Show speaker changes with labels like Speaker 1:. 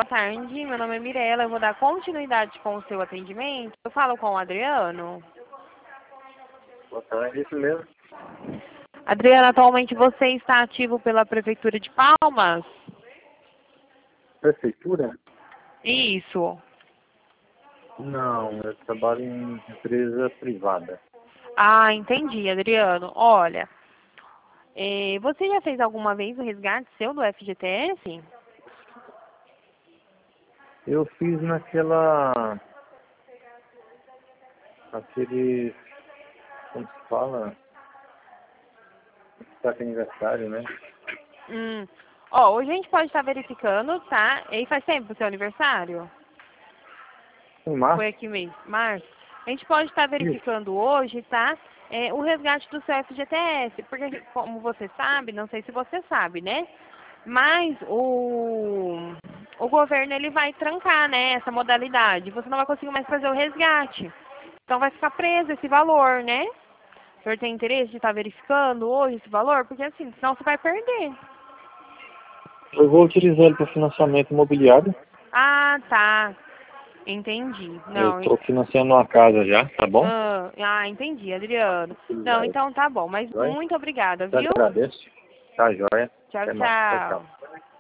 Speaker 1: tarde. Meu nome é Mirela. Eu vou dar continuidade com o seu atendimento. Eu falo com o Adriano.
Speaker 2: Boa tarde, isso mesmo.
Speaker 1: Adriano, atualmente você está ativo pela Prefeitura de Palmas?
Speaker 2: Prefeitura?
Speaker 1: Isso.
Speaker 2: Não, eu trabalho em empresa privada.
Speaker 1: Ah, entendi, Adriano. Olha, você já fez alguma vez o resgate seu do FGTS?
Speaker 2: Eu fiz aquele, como se fala, está com aniversário, né?
Speaker 1: Hoje a gente pode estar verificando, tá? E faz tempo o seu aniversário?
Speaker 2: Em março?
Speaker 1: Foi aqui mesmo, março. A gente pode estar verificando hoje, tá? O resgate do seu FGTS, porque como você sabe, não sei se você sabe, né? Mas o governo ele vai trancar, né, essa modalidade. Você não vai conseguir mais fazer o resgate. Então vai ficar preso esse valor, né? O senhor tem interesse de estar verificando hoje esse valor? Porque assim, senão você vai perder.
Speaker 2: Eu vou utilizar ele para financiamento imobiliário.
Speaker 1: Ah, tá. Entendi.
Speaker 2: Eu
Speaker 1: Não,
Speaker 2: estou financiando uma casa já, tá bom?
Speaker 1: entendi, Adriano. Não,
Speaker 2: Utilizar ele.
Speaker 1: então tá bom. Mas
Speaker 2: Joia?
Speaker 1: muito obrigada,
Speaker 2: Te
Speaker 1: viu?
Speaker 2: agradeço. Tá, joia.
Speaker 1: Tchau,
Speaker 2: Até mais. Tchau,
Speaker 1: tchau.
Speaker 2: tchau.